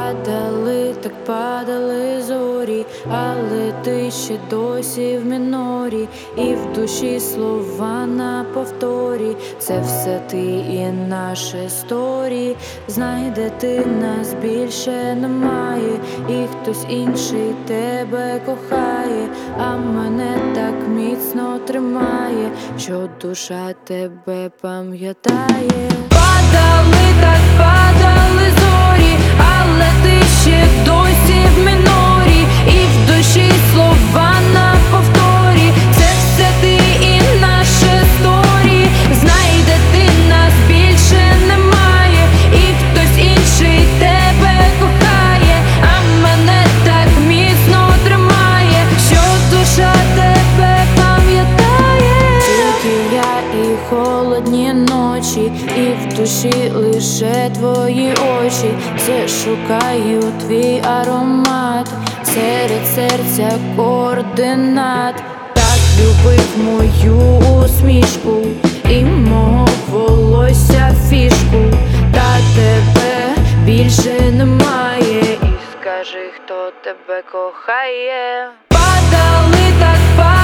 Падали, так падали зорі, але ти ще досі в мінорі, і в душі слова на повторі. Це все ти і наші сторі. Знай, де ти, нас більше немає, і хтось інший тебе кохає, а мене так міцно тримає, що душа тебе пам'ятає. Падали, так падали зорі, але ти ще досі в мінорі, і в душі слова на повторі. Це все ти і наші сторі. Знай, де ти, нас більше немає, і хтось інший тебе кохає, а мене так міцно тримає, що душа тебе пам'ятає. Тільки я і холодні ночі, і в душі лише твої очі. Все шукаю твій аромат серед серця координат. Так любив мою усмішку і мого волосся фішку. Та тебе більше немає, і скажи, хто тебе кохає. Падали, так падали